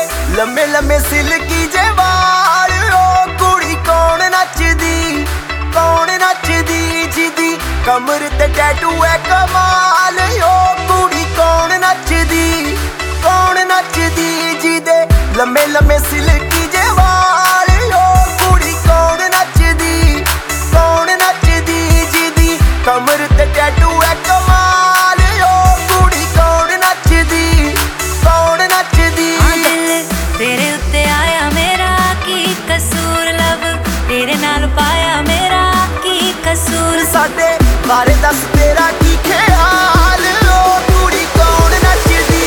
लम्मे लम्मे सिल्की जे वाल ओ कुड़ी कौन नचदी जिदी कमर ते टैटू है कमाल ओ कुड़ी कौन नचदी जिदे लम्मे लम्मे सिल्की जे वाल ओ कुड़ी कौन नचदी जिदी कमर ते टैटू है कमाल ओ कुड़ी कौन नचदी तेरे उत्ते आया मेरा की कसूर लब तेरे नाल पाया मेरा की कसूर साडे बारे दस तेरा की ख्याल ओ कुड़ी कौन नचदी